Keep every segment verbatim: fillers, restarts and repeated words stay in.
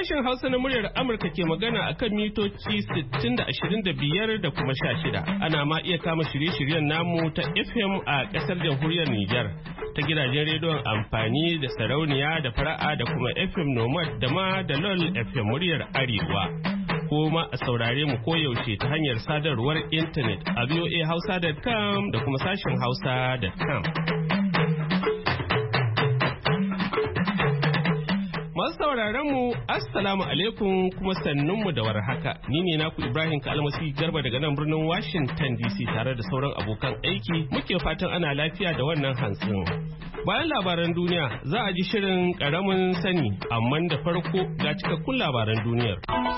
Sashen Hausa na muryar Amurka ke magana a kan mitoci sittin da ashirin da biyar da kuma sha shida. Ana ma iya kama shirye-shiryen namu ta F M a ƙasar jamhuriyar Nijar ta gidajen rediyon amfani da sarauniya da fara'a da kuma F M Nomad da ma da LOL F M muryar Arewa. Ko ma a saurare mu koyaushe ta hanyar sadarwar intanet a v o a hausa dot com da kuma sashen hausa dot com. Masu sauraron mu assalamu alaikum kuma sannun mu da warhaka. Ni ne naku Ibrahim Kalmasi Garba daga nan birnin Washington D C tare da sauran abokan aiki muke fatan ana lafiya da wannan hantsin. Bayan labaran duniya za a ji shirin karamin sani amma da farko ga cikakkun labaran duniyar.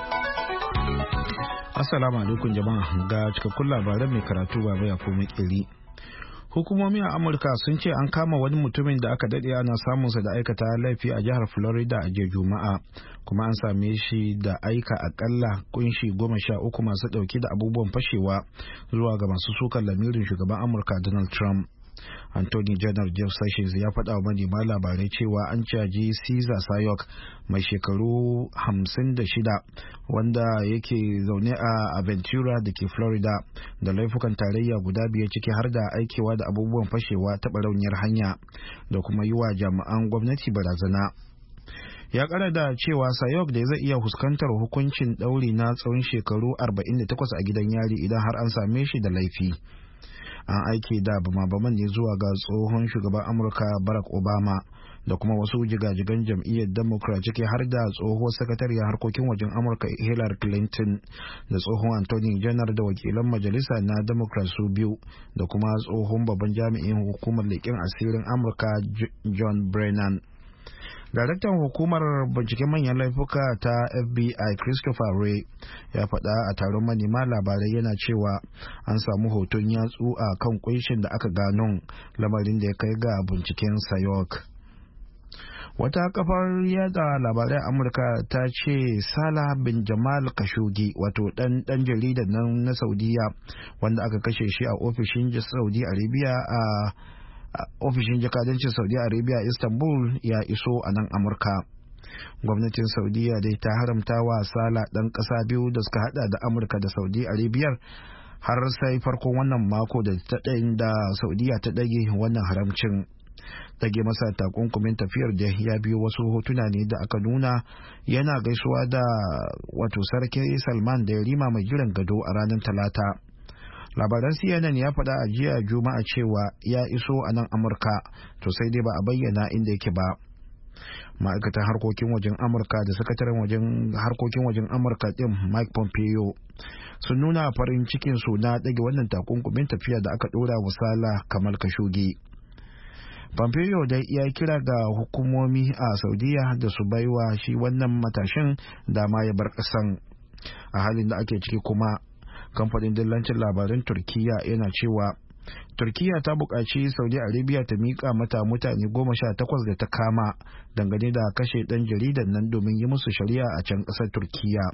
Assalamu alaikum jama'a, ga cikakkun labaran mai karatu baba ya kuma kiri. Hukumomi a Amurka sun ce an kama wani mutumin da aka dade ana samunsa da aikata laifi a jihar Florida a jiya Juma'a, kuma an same shi da aika akalla kunshi goma sha uku masu dauke da abubuwan fashewa zuwa ga masu sukan lamirin shugaban Amurka Donald Trump. Anthony General Jeff Sessions ya faɗa wa manema labarai cewa an caji Cesar Sayok mai shekaru hamsin da shida wanda yake zaune a Aventura da ke Florida da laifukan tarayya guda biyar ciki har da aikewa da abubuwan fashewa ta barauniyar hanya da kuma yi wa jami'an gwamnati barazana. Ya kara da cewa Sayok da zai iya fuskantar hukuncin ɗauri na tsawon shekaru arba'in da takwas a gidan yari idan har an same shi da laifi. An aike da bama-baman ne zuwa ga tsohon shugaban Amurka Barack Obama da kuma wasu jigajigan jam'iyyar Democrat ciki har da tsohuwar sakatariyar harkokin wajen Amurka Hillary Clinton da tsohon Attorney General da wakilan majalisa na Democrat su biyu da kuma tsohon babban jami'in hukumar leƙen asirin Amurka John Brennan. Daraktan hukumar binciken manyan laifuka ta F B I Christopher Wray ya faɗa a taron manema labarai yana cewa an samu hoton yatsu a kan kunshin da aka gano, lamarin da ya kai ga binciken Sayok. Wata kafar yada labarai Amurka ta ce Salah bin Jamal Khashoggi, wato dan dan jaridan nan na Saudiya wanda aka kashe shi a ofishin Saudi Arabia a ofishin jakadancin Saudi Arabia Istanbul ya iso a nan Amurka. Gwamnatin Saudiya dai ta haramta wa Sala ɗan ƙasa biyu da suka hada da Amurka da Saudi Arabia har sai farkon wannan mako da ta da Saudiya ta ɗage wannan haramcin. Dage masa takunkumin tafiyar da ya biyo wasu hotuna ne da aka nuna yana gaisuwa da wato sarki Salman da yarima mai jiran gado a ranar Talata. Labaran C N N ya faɗa a jiya Juma'a cewa ya iso a nan Amurka, to sai dai ba a bayyana inda yake ba. Ma'aikatan harkokin wajen Amurka da sakataren wajen harkokin wajen Amurka ɗin Mike Pompeo sun nuna farin cikin su na ɗage wannan takunkumin tafiya da aka ɗora wa Salah Kamal Khashoggi. Pompeo dai ya kira ga hukumomi a Saudiya da su baiwa shi wannan matashin dama ya bar ƙasan. A halin da ake ciki kuma, kamfanin dillancin labaran Turkiya yana cewa Turkiya ta buƙaci Saudi Arabia ta miƙa mata mutane goma sha takwas da ta kama dangane da kashe ɗan jaridan nan domin yi musu shari'a a can ƙasar Turkiya.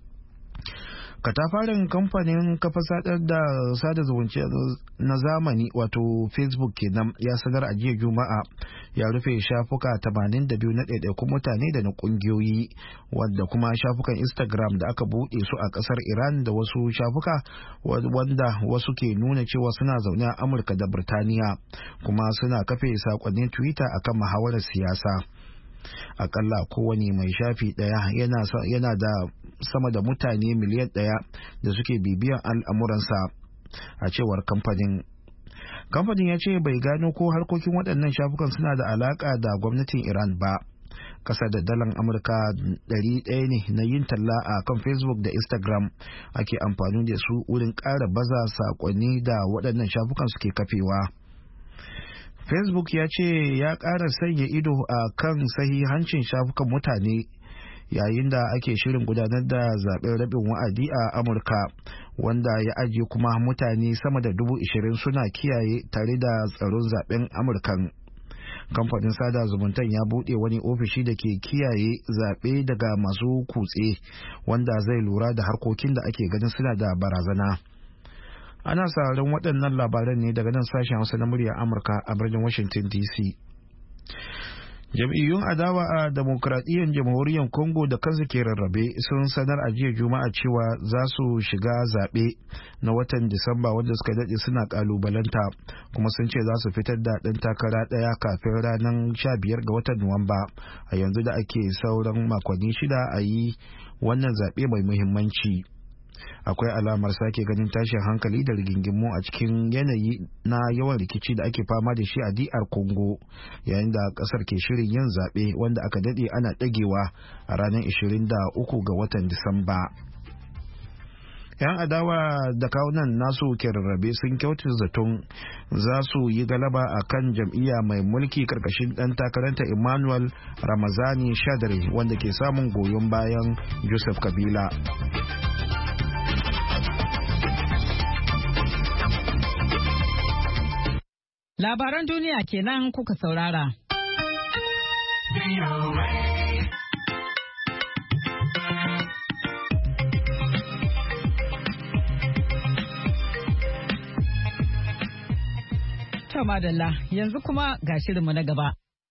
Katafaren kamfanin kafa sadar da sada zumunci na zamani wato Facebook kenan ya sanar a jiya Juma'a ya rufe shafuka tamanin da biyu na ɗaiɗaikun mutane da na ƙungiyoyi, wanda kuma shafukan Instagram da aka buɗe su a ƙasar Iran da wasu shafuka wanda wasu ke nuna cewa suna zaune a Amurka da Birtaniya kuma suna kafe saƙonnin Twitter akan muhawarar siyasa. Akalla kowane mai shafi daya yana, yana da sama da mutane miliyan daya da suke bibiyan al'amuransa, a cewar kamfanin. Kamfanin ya ce bai gano ko harkokin waɗannan shafukan suna da alaƙa da gwamnatin Iran ba. Ƙasa da dalar Amurka ɗari ɗaya ne na yin talla a kan Facebook da Instagram ake amfani da su wurin ƙara baza saƙonni da waɗannan shafukan suke kafewa. Facebook ya ce ya ƙara sanya ido a kan sahihancin shafukan mutane yayin da ake shirin gudanar da zaɓen rabin wa'adi a Amurka, wanda ya ajiye kuma mutane sama da dubu ishirin suna kiyaye tare da tsaron zaɓen Amurkan. Kamfanin sada zumuntan ya buɗe wani ofishi da ke kiyaye zaɓe daga masu kutse, wanda zai lura da harkokin da ake ganin suna da barazana. Ana sauraron waɗannan labaran ne daga nan sashen Hausa na muryar Amurka a birnin Washington D C. Jam'iyyun adawa a demokradiyyar jamhuriyar Congo da kansu ke rarrabe sun sanar a jiya Juma'a cewa za su shiga zaɓe na watan Disamba wanda suka daɗe suna ƙalubalanta, kuma sun ce za su fitar da ɗan takara ɗaya kafin ranar sha biyar ga watan Nuwamba, a yanzu da ake sauran makonni shida a yi wannan zaɓe mai muhimmanci. Akwai alamar sake ganin tashin hankali da rigingimu a cikin yanayi na yawan rikici da ake fama da shi a D R Congo, yayin da kasar ke shirin yin zaɓe wanda aka daɗe ana ɗagewa a ranar ishirin da uku ga watan Disamba. 'Yan adawa da kawunan nasu ke rarrabe sun kyautar zaton za su yi galaba a kan jam'iyya mai mulki karkashin ɗan takaranta Emmanuel Ramazani Shadari wanda ke samun goyon bayan Joseph Kabila. Labaran duniya kenan kuka saurara. To madalla, yanzu kuma ga shirinmu na gaba.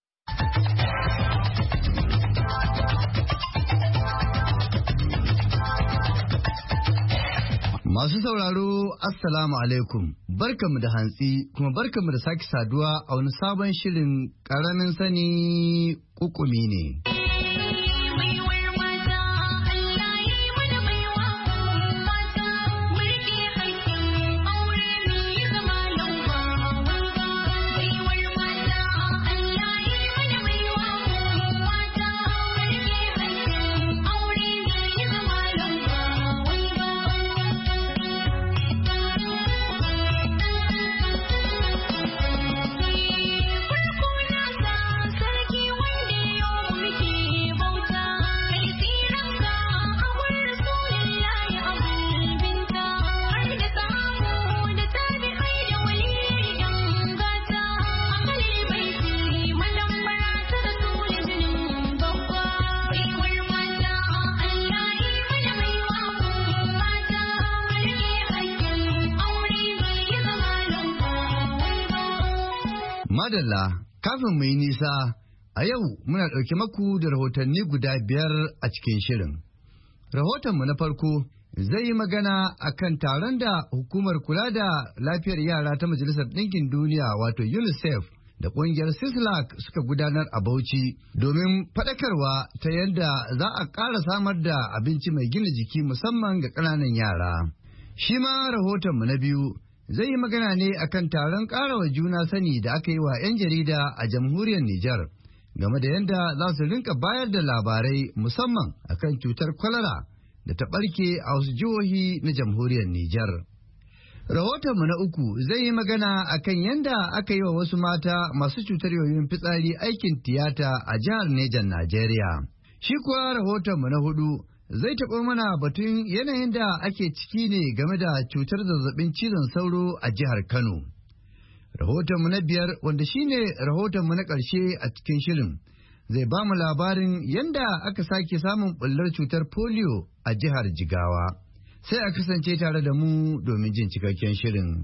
Masu sauraro, Assalamu alaikum, barkanmu da hantsi kuma barkanmu da sake saduwa a wani sabon shirin ƙaramin sani ƙuƙumi ne. Madalla, kafin mu yi nisa, a yau muna ɗauke maku da rahotanni guda biyar a cikin shirin. Rahotonmu na farko zai yi magana a kan taron da hukumar kula da lafiyar yara ta Majalisar Ɗinkin Duniya wato UNICEF da ƙungiyar Sislak suka gudanar a Bauchi domin faɗakarwa ta yadda za a ƙara samar da abinci mai gina jiki musamman ga ƙananan yara. Shi ma rahotonmu na biyu zai yi magana ne akan taron ƙarawa juna sani da aka yi wa 'yan jarida a jamhuriyar Nijar game da yadda za su rinka bayar da labarai musamman akan cutar kwalara da ta ɓarke a wasu jihohi na jamhuriyar Nijar. Rahotonmu na uku zai yi magana akan yadda aka yi wa wasu mata masu cutar yoyin fitsari aikin tiyata a jihar Nejan, Najeriya. Shi kuwa rahotonmu na hudu zai taɓo mana batun yanayin da ake ciki ne game da cutar zazzabin cizon sauro a jihar Kano. Rahotonmu na biyar wanda shine rahotonmu na ƙarshe a cikin shirin zai ba mu labarin yadda aka sake samun ɓullar cutar polio a jihar Jigawa. Sai a kasance tare da mu domin jin cikakken shirin.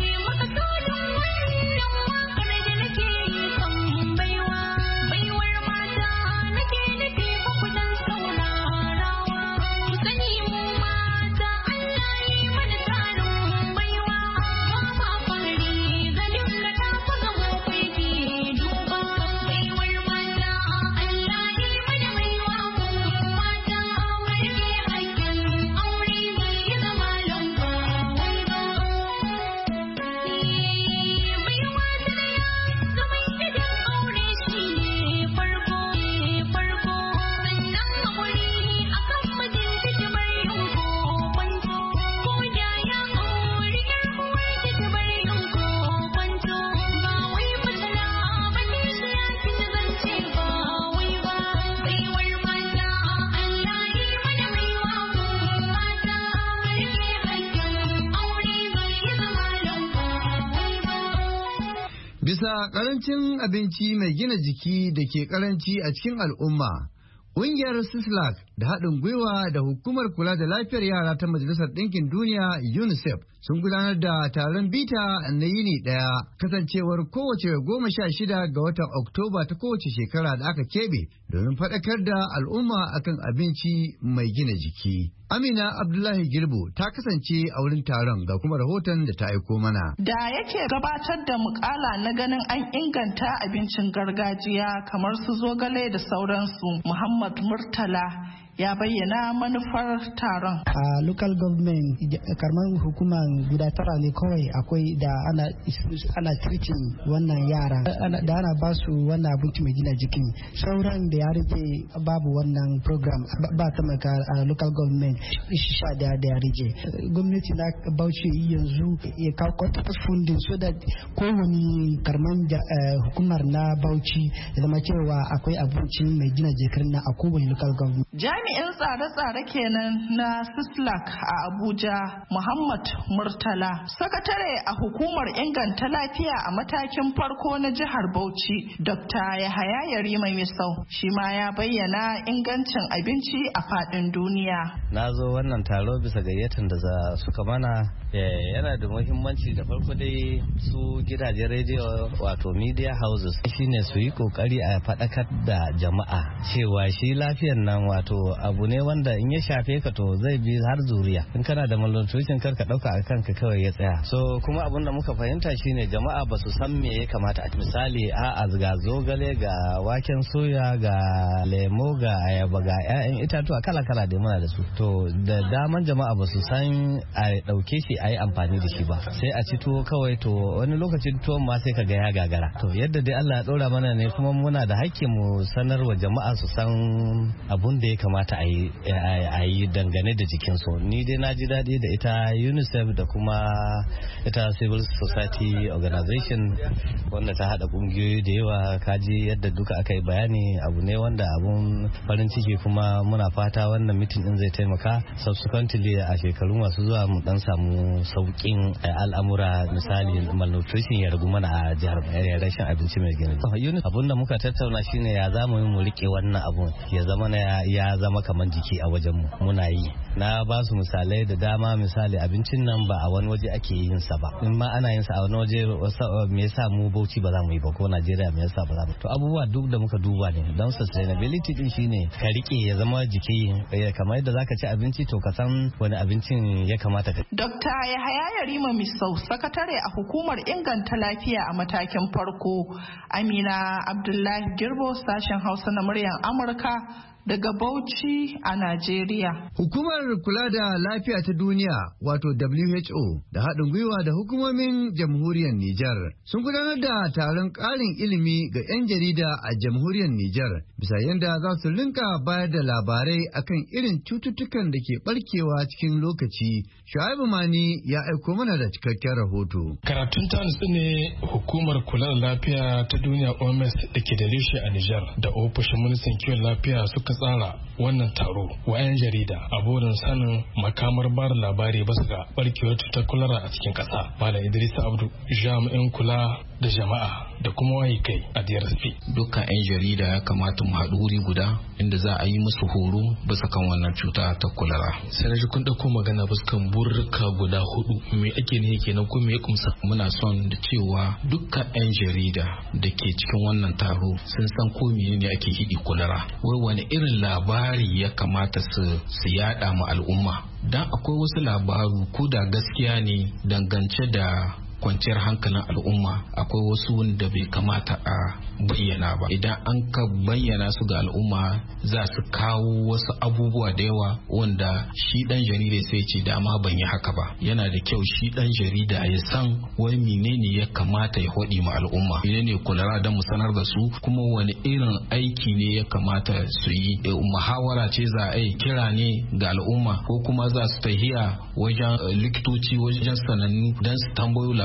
Bisa karancin abinci mai gina jiki da ke karanci a cikin al'umma, ƙungiyar Sislak da haɗin gwiwa da hukumar kula da lafiyar yara ta Majalisar Ɗinkin Duniya UNICEF sun gudanar da taron bita na yini ɗaya kasancewar kowace goma sha shida ga watan Oktoba ta kowace shekara da aka keɓe domin faɗakar da al'umma akan abinci mai gina jiki. Amina Abdullahi Girbo ta kasance a wurin taron ga kuma rahoton da ta aiko mana. Da yake gabatar da mukala na ganin an inganta abincin gargajiya kamar su zogale da sauransu, Muhammad Murtala ya bayyana manufar taron. A local government karamar hukumar guda tara ne kawai akwai da ana ana treating wannan yara da ana ba su wannan abinci mai gina jikin. Sauran da ya rage babu wannan program ba ta maka a local government sha da ya rage. Gwamnati na Bauchi yanzu ya kawo quarter funding so that kowane karamar hukumar na Bauchi ya zama cewa akwai abinci mai gina jikin na a kowane local government. Jami'in tsare-tsare kenan na Sislak a Abuja, Muhammad Murtala. Sakatare a hukumar inganta lafiya a matakin farko na jihar Bauchi, Dokta Yahaya Yarima Misau, shi ma ya bayyana ingancin abinci a faɗin duniya. Na zo wannan taro bisa gayyatar da suka mana yana da muhimmanci. Da farko dai su gidajen rediyo wato media houses shine su yi kokari a faɗakar da jama'a cewa shi lafiyar nan wato abu ne wanda in ya shafe ka to zai bi har zuriya. In kana da malnutrition kar ka dauka a kanka kawai ya tsaya. So kuma abin da muka fahimta shine jama'a ba su san me ya kamata. Misali a ga zogale, ga waken soya, ga lemo, ga ayaba, ga ƴaƴan itatuwa kala-kala da muna da su. To da daman jama'a ba su san a dauke shi a yi amfani da shi ba. Sai a ci tuwo kawai, to wani lokacin tuwon ma sai ka ga ya gagara. To yadda dai Allah ya ɗora mana ne kuma muna da hakkin mu sanarwa jama'a su san abun da ya kamata a yi dangane da jikinsu. Ni dai na ji daɗi da ita UNICEF da kuma ita Civil Society Organization wanda ta haɗa ƙungiyoyi da yawa. Kaji yadda duka aka yi bayani, abu ne wanda abun farin ciki, kuma muna fata wannan mitin din zai taimaka subsequently a shekaru masu zuwa mu dan samu sauƙin al'amura, misali malnutrition ya ragu mana a jihar rashin abinci mai gina jiki. Abun da muka tattauna shine ya zamu yi mu rike wannan abun ya zama ya zama kamar jiki a wajen mu muna yi. Na ba su misalai da dama. Misali abincin nan ba a wani waje ake yin sa ba, in ma ana yin sa a wani waje me yasa mu Bauchi ba za mu yi ba, ko Najeriya me yasa ba za mu. To abubuwa duk da muka duba ne don sustainability din shine ka rike ya zama jiki kamar yadda zaka ci abinci to ka san wani abincin ya kamata ka. Dokta Yahaya Yarima Misau, sakatare a hukumar inganta lafiya a matakin farko. Amina Abdullahi Girbo, sashen Hausa na muryar Amurka daga Bauchi a Najeriya. Hukumar kula da lafiya ta duniya wato W H O da haɗin gwiwa da hukumomin jamhuriyar Nijar sun gudanar da taron ƙarin ilimi ga 'yan jarida a jamhuriyar Nijar bisa yadda za su rinka bayar da labarai akan irin cututtukan da ke barkewa cikin lokaci. Shu'aibu Mani ya aiko mana da cikakken rahoto. Karatun tanis ne hukumar kula da lafiya ta duniya O M S da ke da reshe a Nijar da ofishin ministan kiwon lafiya suka tsara wannan taro wa 'yan jarida a burin sanin makamar bada labari basu ga barkewar cutar kulara a cikin ƙasa. Malam Idris Abdu, jami'in kula da jama'a da kuma waye kai a D R S P. Dukkan 'yan jarida ya kamata mu haɗu wuri guda inda za a yi musu horo bisa kan wannan cuta ta kulara. Sai na ji kun ɗauko magana bisa kan burka guda hudu. Me ake ne kenan ko me ya kumsa? Muna son da cewa dukkan 'yan jarida da ke cikin wannan taro sun san ko menene ake hidi kulara. Wai wani irin labari ya kamata su su yada ma al'umma. Dan akwai wasu labaru ko da gaskiya ne dangance da kwanciyar hankalin al'umma, akwai wasu wanda bai kamata a bayyana ba. Idan an ka bayyana su ga al'umma za su kawo wasu abubuwa da yawa wanda shi dan jarida sai ce dama ban yi haka ba. Yana da kyau shi dan jarida ya san wai menene ya kamata ya hodi ma al'umma, menene kulara don mu sanar da su, kuma wani irin aiki ne ya kamata su yi. Muhawara ce za a yi, kira ne ga al'umma, ko kuma za su tahiya wajen likitoci, wajen sanannu don su tambayo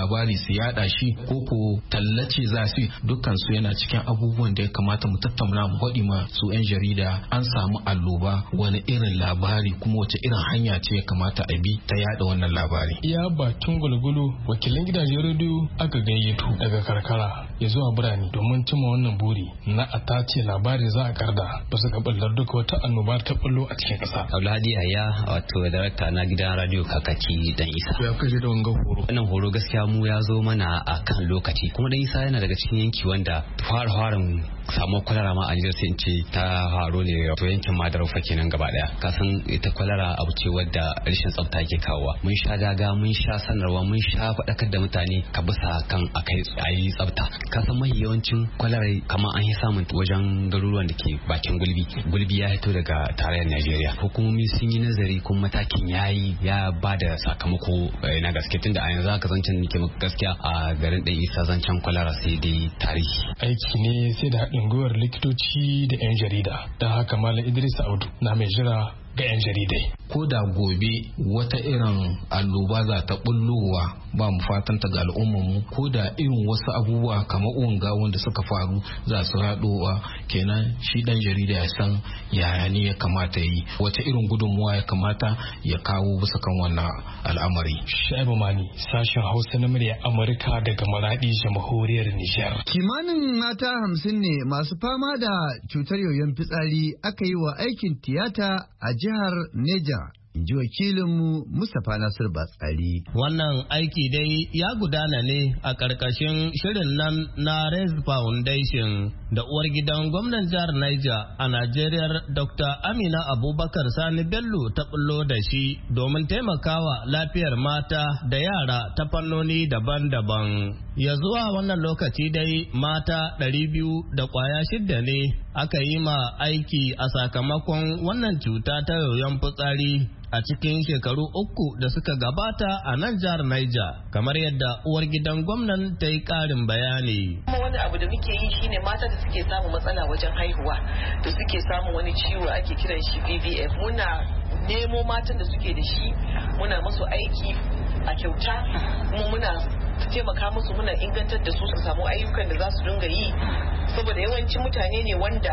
labari su yada shi ko ko tallace za su dukkan su yana cikin abubuwan da ya kamata mu tattauna mu faɗi ma su 'yan jarida an samu alloba wani irin labari kuma wace irin hanya ce ya kamata a bi ta yada wannan labari. Iya batun gulgulu wakilan gidajen rediyo aka gayyato daga karkara ya zuwa birane domin cimma wannan buri na a tace labari za a karda ba su gaballar duka wata annoba ta bullo a cikin ƙasa. Abdulhadi Aya wato darakta na gidan radio Kakaki Dan Isa. Ya kaje da wanga horo. Wannan horo gaskiya mu ya zo mana a kan lokaci kuma Dan Isa yana daga cikin yanki wanda fara farin samu kwalara ma a Nijar sai in ce ta faro ne to yankin Madaraufa kenan gaba daya. Kasan ita kwalara abu ce wadda rashin tsafta ke kawowa. Mun sha daga mun sha sanarwa mun sha faɗakar da mutane ka bisa kan akai ayi tsafta. Kasan mai yawancin kwalara kamar an yi samun wajen garuruwan da ke bakin gulbi. Gulbi ya fito daga tarayyar Najeriya. Hukumomi sun yi nazari kuma matakin yayi ya ba da sakamako na gaske tunda a yanzu aka zancen nake gaskiya a garin Dan Isa zancen kwalara sai dai tarihi. Aiki ne sai da haɗin gwiwar likitoci da 'yan jarida. Don haka Malam Idris Audu na mai jira ga 'yan jaridai. Ko da gobe wata irin alloba za ta bullowa ba mu fatan ta ga al'ummarmu ko da irin wasu abubuwa kamar unga wanda suka faru za su haɗowa kenan shi dan jarida ya san yaya ne ya kamata yi wata irin gudunmuwa ya kamata ya kawo bisa kan wannan al'amari. Shaibu Mani sashen Hausa na murya Amurka daga Maradi jamhuriyar Nijar. Kimanin mata hamsin ne masu fama da cutar yoyon fitsari aka yi wa aikin tiyata a jihar Neja. In ji wakilinmu Mustapha Nasir Batsari. Wannan aiki dai ya gudana ne a ƙarƙashin shirin nan na Raise Foundation da uwar gidan gwamnan jihar Niger a Najeriya Doctor Amina Abubakar Sani Bello ta bullo da shi domin taimakawa lafiyar mata da yara ta fannoni daban-daban. Ya zuwa wannan lokaci dai mata ɗari biyu da ƙwaya shidda ne aka yi ma aiki a sakamakon wannan cuta ta yoyon fitsari a cikin shekaru uku da suka gabata a nan jihar Niger, kamar yadda uwar gidan gwamnan ta yi ƙarin bayani. Kuma wani abu da muke yi shine mata da suke samun matsala wajen haihuwa da suke samun wani ciwo ake kiran shi V V F, muna nemo matan da suke da shi muna musu aiki a kyauta kuma muna taimaka musu muna ingantar da su su samu ayyukan da za su dinga yi saboda yawancin mutane ne wanda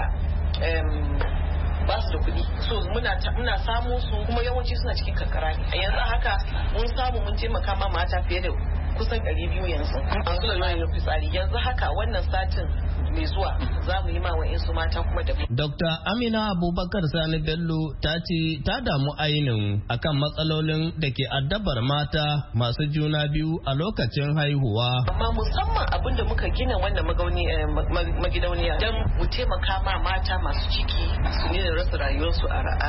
ba su da kuɗi so muna muna samu su kuma yawanci suna cikin kankara ne a yanzu haka mun samu mun taimaka ma mata fiye da kusan ɗari biyu yanzu an kula da fitsari yanzu haka wannan satin mai zuwa za mu yi ma wa'insu mata kuma da Dokta Amina Abubakar Sani Bello ta ce ta damu ainin akan matsalolin da ke addabar mata masu juna biyu a lokacin haihuwa. Amma musamman abin da muka gina wannan magidauniya don mu taimaka ma mata masu ciki su ne rasa rayuwarsu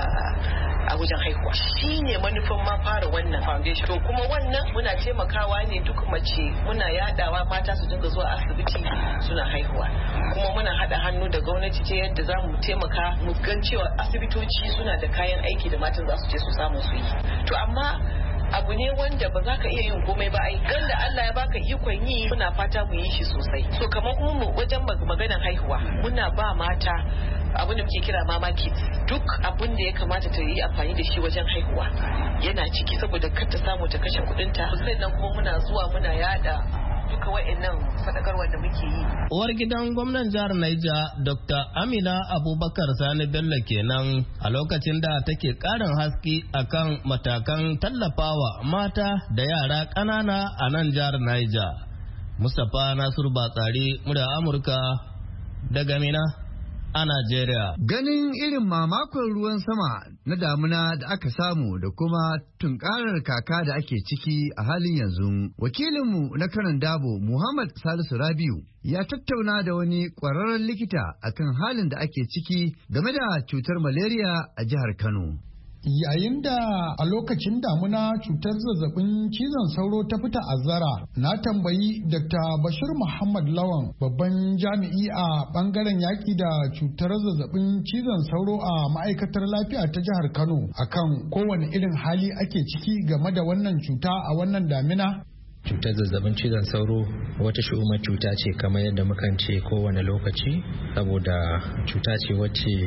a wajen haihuwa. Shi ne manufan ma fara wannan foundation. To kuma wannan muna taimakawa ne duk mace muna yadawa mata su dinga zuwa asibiti suna haihuwa. Kuma muna haɗa hannu da gwamnati ta yadda za mu taimaka mu gan cewa asibitoci suna da kayan aiki da matan za su je su samu su yi. To amma abu ne wanda ba za ka iya yin komai ba ai dan da Allah ya baka ikon yi muna fata mu yi shi sosai. So kamar kuma mu wajen maganar haihuwa muna ba mata abin da muke kira mama kit duk abin da ya kamata ta yi amfani da shi wajen haihuwa yana ciki saboda kar ta samu ta kashe kudinta. Sannan kuma muna zuwa muna yada duka wa'annan fadakarwar da muke yi. Uwar gidan gwamnan jihar Niger Doctor Amina Abubakar Sani Bello kenan a lokacin da take karin haske akan matakan tallafawa mata da yara ƙanana a nan jihar Niger. Mustapha Nasiru Batsari, murya Amurka daga Mina a Najeriya. Ganin irin mamakon ruwan sama na damuna da aka samu da kuma tunkarar kaka da ake ciki a halin yanzu, wakilinmu na kanan dabo Muhammad Salisu Rabiu ya tattauna da wani ƙwararren likita akan halin da ake ciki game da cutar malaria a jihar Kano. Yayin da a lokacin damuna cutar zazzabin cizon sauro ta fita azzara, na tambayi Dokta Bashir Muhammad Lawan, babban jami'i a bangaren yaƙi da cutar zazzabin cizon sauro a ma'aikatar lafiya ta jihar Kano, akan kowane irin hali ake ciki game da wannan cuta a wannan damina. Cutar zazzabin cizon sauro wata shu'umar cuta ce kamar yadda mukan ce kowane lokaci, saboda cuta ce wacce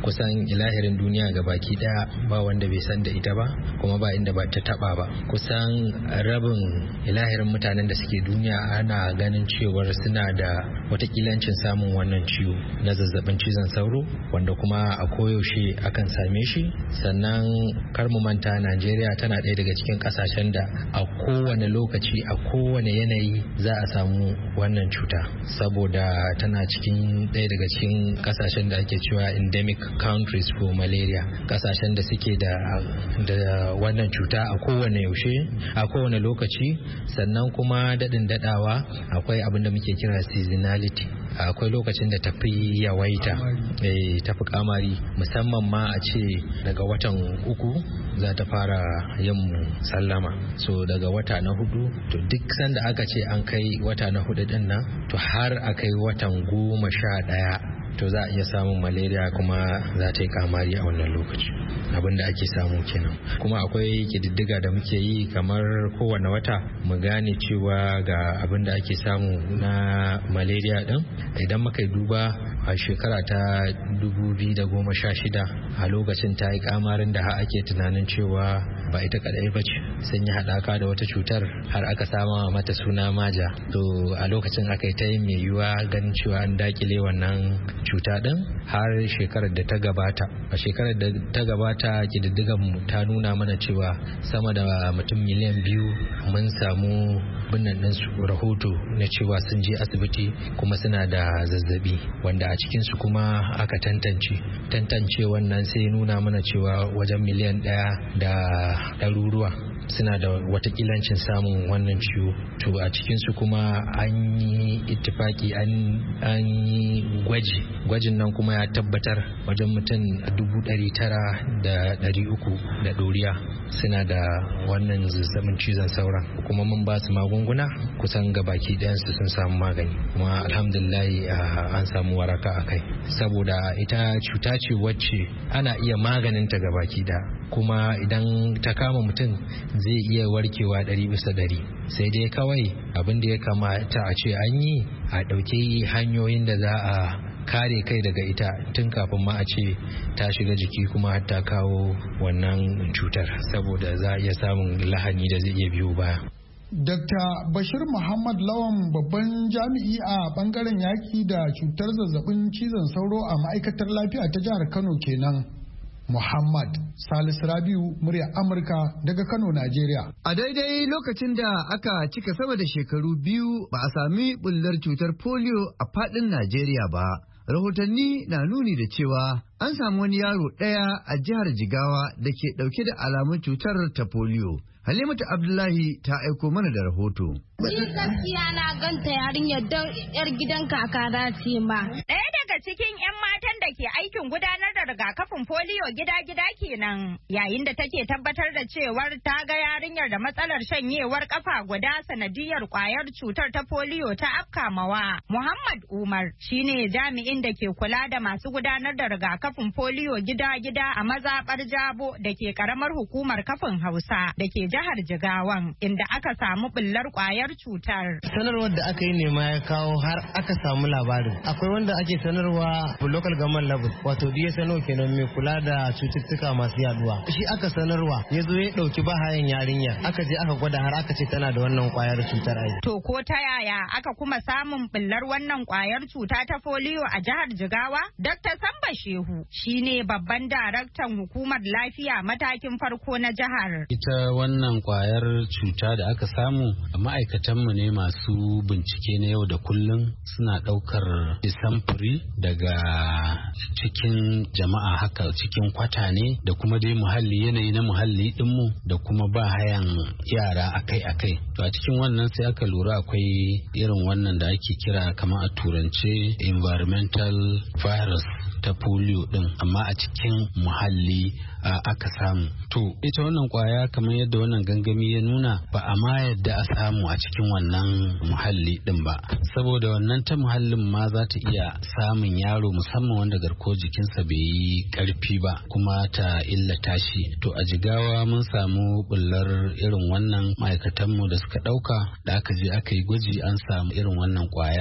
kusan ilahirin duniya ga baki daya ba wanda bai san da ita ba kuma ba inda ba ta taba ba. Kusan rabin ilahirin mutanen da suke duniya ana ganin cewar suna da watakilancin samun wannan ciwo na zazzabin cizon sauro wanda kuma a koyaushe akan same shi. Sannan kar mu manta Najeriya tana ɗaya daga cikin ƙasashen da a kowane lokaci a kowane yanayi za a samu wannan cuta saboda tana cikin ɗaya daga cikin ƙasashen da ake cewa endemic countries for malaria, ƙasashen da suke da da wannan cuta a kowane yaushe a kowane lokaci. Sannan kuma daɗin daɗawa akwai abin da muke kira seasonality, akwai lokacin da tafi yawaita eh tafi kamari musamman ma a ce daga watan uku za ta fara yin sallama, so daga wata na hudu to duk sanda aka ce an kai wata na hudu din nan to har a kai watan goma sha daya to za a iya samun malaria kuma za ta yi kamari a wannan lokaci. Abin da ake samu kenan. Kuma akwai kididdiga da muke yi kamar kowane wata mu gane cewa ga abin da ake samu na malaria din. Idan muka duba a shekara ta dubu biyu da goma sha shida a lokacin ta yi kamarin da ake tunanin cewa ba ita kadai ba ce, sun yi haɗaka da wata cutar har aka sama mata suna maja. To a lokacin aka yi ta yin mai yiwuwa ganin cewa an dakile wannan cuta din har shekarar da ta gabata. A shekarar da ta gabata kididdigan mu ta nuna mana cewa sama da mutum miliyan biyu mun samu binnan ɗinsu rahoto na cewa sun je asibiti kuma suna da zazzabi, wanda a cikinsu kuma aka tantance tantance wannan sai nuna mana cewa wajen miliyan ɗaya da ɗaruruwa suna da watakilancin samun wannan ciwo. To a cikinsu kuma an yi ittifaki an yi gwaji gwajin nan kuma ya tabbatar wajen mutum dubu ɗari tara da ɗari uku da ɗoriya suna da wannan zazzabin cizon sauran kuma mun ba su magunguna kusan gabaki ɗayansu sun samu magani kuma alhamdulillahi an samu waraka a kai, saboda ita cuta ce wacce ana iya maganinta gabaki ɗaya kuma idan ta kama mutum zai iya warkewa ɗari bisa ɗari, sai dai kawai abin da ya kamata a ce an yi a ɗauki hanyoyin da za a kare kai daga ita tun kafin ma a ce ta shiga jiki kuma ta kawo wannan cutar, saboda za a iya samun lahani da zai iya biyo baya. Dokta Bashir Muhammad Lawan babban jami'i a bangaren yaki da cutar zazzabin cizon sauro a ma'aikatar lafiya ta jihar Kano kenan. Muhammad Salisu Rabiu murya Amurka daga Kano, Najeriya. A daidai lokacin da aka cika sama da shekaru biyu ba a sami bullar cutar polio a fadin Najeriya ba. Rahotanni na nuni da cewa an samu wani yaro ɗaya a jihar Jigawa da ke ɗauke da alamun cutar ta polio. Halimatu Abdullahi ta aiko mana da rahoto. Ni gaskiya na ganta yarinyar don yar gidan kaka ce ma. Ɗaya daga cikin 'yan matan da ke aikin gudanar da rigakafin foliyo gida-gida kenan, yayin da take tabbatar da cewar ta ga yarinyar da matsalar shanyewar kafa guda sanadiyar kwayar cutar ta foliyo ta afkamawa. Muhammad Umar shine jami'in da ke kula da masu gudanar da rigakafin foliyo gida-gida a mazaɓar Jabo da ke karamar hukumar kafin Hausa da ke jihar Jigawan, inda aka samu bullar kwayar cutar. Sanarwar da aka yi ne ma ya kawo har aka samu labarin. Akwai wanda ake sanarwa local government level, wato D S N O kenan, mai kula da cututtuka masu yaduwa. Shi aka sanarwa ya zo ya dauki bahayan yarinya, aka je aka gwada har aka ce tana da wannan kwayar cutar ai. To ko ta yaya aka kuma samun bullar wannan kwayar cuta ta polio a jihar Jigawa? Doctor Samba Shehu shine babban daraktan hukumar lafiya matakin farko na jihar. Ita wannan kwayar cuta da aka samu, ma'aikatanmu ne masu bincike na yau da kullum suna ɗaukar samfuri daga cikin jama'a, haka cikin kwata ne da kuma dai muhalli, yanayi na muhalli ɗinmu da kuma ba hayan yara akai-akai. To a cikin wannan sai aka lura akwai irin wannan da ake kira kamar a turance environmental virus ta polio din, amma a cikin muhalli aka samu. To ita wannan kwaya kamar yadda wannan gangami ya nuna, ba a ma yadda a samu a cikin wannan muhalli din ba, saboda wannan ta muhallin ma za ta iya samun yaro musamman wanda garkuwar jikinsa bai yi karfi ba kuma ta illata shi. To a Jigawa mun samu bullar irin wannan, ma'aikatanmu da suka dauka da aka je aka yi gwaji an samu irin wannan kwayar.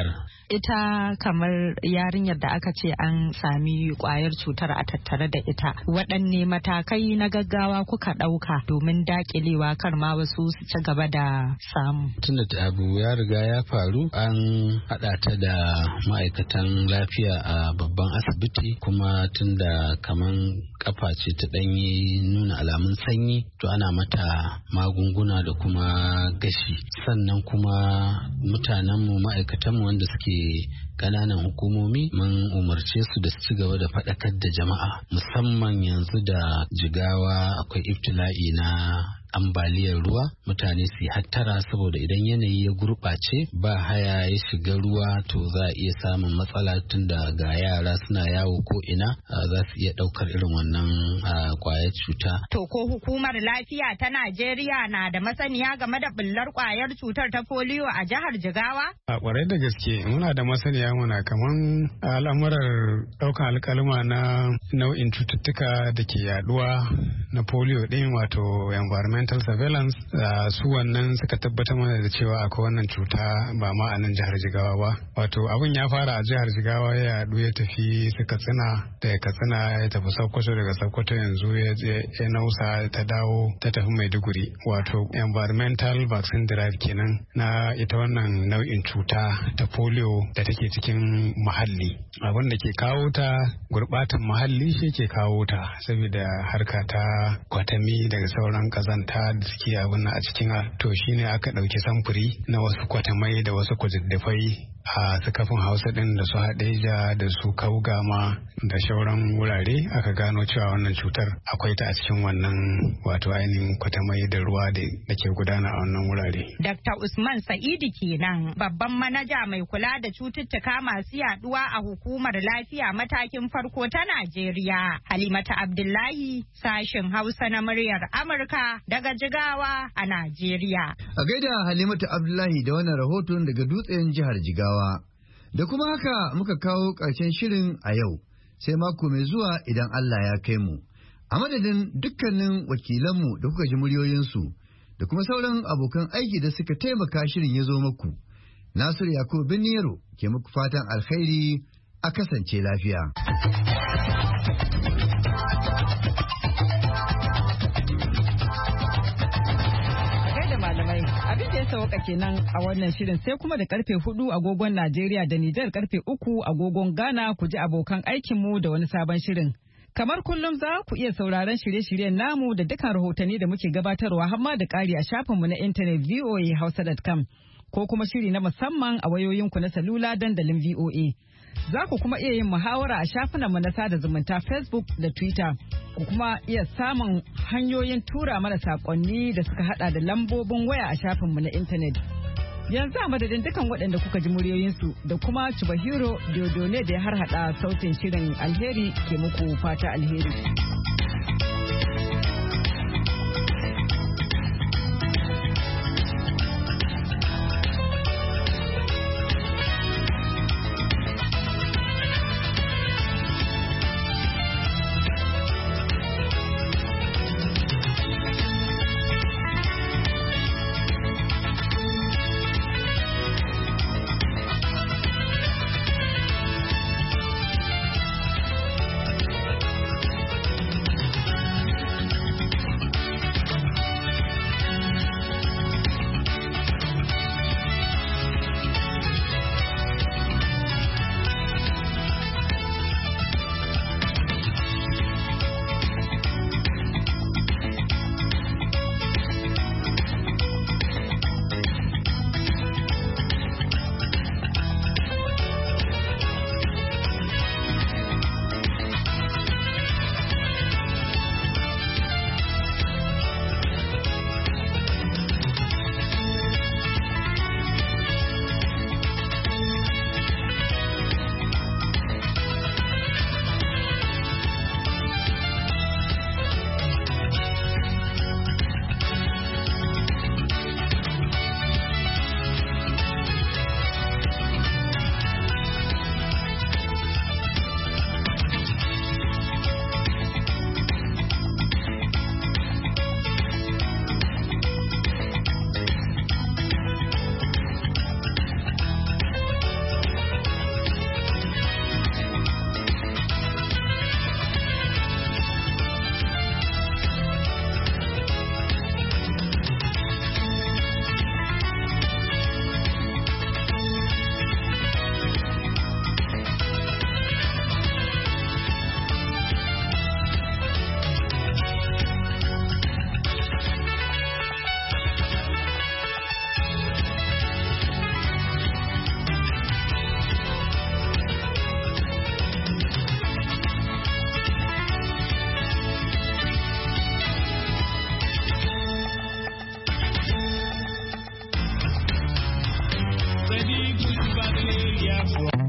ita kamar yarinyar da aka ce an sami kwayar cutar a tattare da ita, waɗanne matakai na gaggawa kuka ɗauka domin daƙilewa kar ma wasu su ci gaba da samu? Tunda abu ya riga ya faru, an haɗa ta da ma'aikatan lafiya a babban asibiti, kuma tunda kaman kafa ce ta ɗanyi nuna alamun sanyi, to ana mata magunguna da kuma gashi. Sannan kuma mutanenmu ma'aikatanmu wanda suke ƙananan hukumomi mun umarce su da su ci gaba da faɗakar da jama'a, musamman yanzu da Jigawa akwai ibtila'i na ambaliyar ruwa, mutane su hattara saboda idan yanayi ya gurɓace ba haya ya shiga ruwa to za a iya samun matsala, tun da ga yara suna yawo ko ina za su iya ɗaukar irin wannan kwayar cuta. To ko hukumar lafiya ta Najeriya na da masaniya game da bullar kwayar cutar ta polio a jihar Jigawa? A kwarai da gaske muna da masaniya, muna kaman al'amurar ɗaukar alƙaluma na nau'in cututtuka da ke yaduwa na polio ɗin, wato environment environmental surveillance, uh, su wannan suka tabbatar mana da cewa akwai wannan cuta ba ma a nan jihar Jigawa ba. Wato abin ya fara a jihar Jigawa, ya yaɗu ya tafi su Katsina, daga Katsina ya tafi Sokoto, daga Sokoto yanzu ya nausa ta dawo ta tafi Maiduguri. Wato environmental vaccine drive kenan na ita wannan nau'in cuta ta polio da take cikin muhalli. Abin da ke kawo ta gurbatan muhalli shi ke kawo ta, saboda harka ta kwatami daga sauran kazanta ta da suke abin a cikin, to shine aka ɗauki samfuri na wasu kwatamai da wasu kujiddafai a su kafin Hausa din da su Hadeja da su Kaugama da shauran wurare, aka gano cewa wannan cutar akwai ta a cikin wannan wato ainihin kwatamai da ruwa da ke gudana a wannan wurare. Dakta Usman Sa'idu kenan, babban manaja mai kula da cututtuka masu yaduwa a hukumar lafiya matakin farko ta Najeriya. Halimata Abdullahi, sashin Hausa na muryar Amurka daga Jigawa a Najeriya. A gaida Halimata Abdullahi da wannan rahoton daga dutsen jihar Jigawa. Da kuma haka muka kawo ƙarshen shirin a yau, sai mako mai zuwa idan Allah ya kai mu. A madadin dukkanin wakilanmu da kuka ji muryoyinsu da kuma sauran abokan aiki da suka taimaka shirin ya zo muku. Nasiru Yakubu Binniyaro ke muku fatan alkhairi, a kasance lafiya. Abin da ya sauka kenan a wannan shirin, sai kuma da karfe hudu agogon Najeriya da Nijar, karfe uku agogon Ghana ku ji abokan aikinmu da wani sabon shirin. Kamar kullum za ku iya sauraron shirye-shiryen namu da dukkan rahotanni da muke gabatarwa hamma da ƙari a shafinmu na intanet v o a hausa dot com ko kuma shiri na musamman a wayoyinku na salula dandalin V O A. Za ku kuma iya yin muhawara a shafinanmu na sada zumunta Facebook da Twitter. Ku kuma iya samun hanyoyin tura mana saƙonni da suka hada da lambobin waya a shafinmu na intanet. Yanzu a madadin dukan waɗanda kuka ji muryoyinsu da kuma Chubahiro Diodone da ya harhaɗa sautin shirin, alheri ke muku fata alheri.